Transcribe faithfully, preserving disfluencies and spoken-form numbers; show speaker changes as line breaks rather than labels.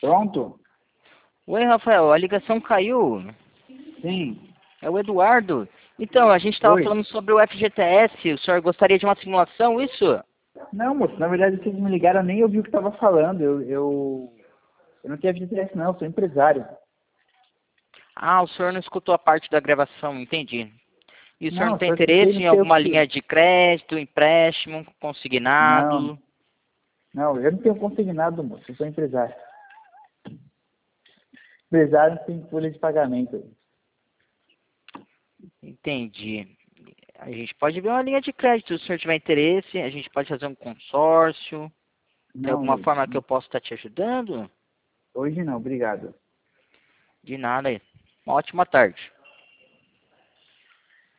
Pronto?
Oi, Rafael, a ligação caiu.
Sim.
É o Eduardo. Então, a gente estava
Oi.
falando sobre o F G T S. O senhor gostaria de uma simulação, isso?
Não, moço, na verdade vocês me ligaram, nem ouvi o que estava falando. Eu, eu, eu não tenho F G T S não, eu sou empresário.
Ah, o senhor não escutou a parte da gravação, entendi. E o senhor não
Não,
tem
só escutei
interesse
não
em
sei o
alguma
que.
linha de crédito, empréstimo,
Não,
consignado?
não, eu não tenho consignado, moço, eu sou empresário. Empresário não tem folha de pagamento.
Entendi. A gente pode ver uma linha de crédito, se o senhor tiver interesse, a gente pode fazer um consórcio. Tem
Não,
alguma
hoje.
forma que eu possa estar te ajudando?
Hoje não, obrigado.
De nada. Uma ótima tarde.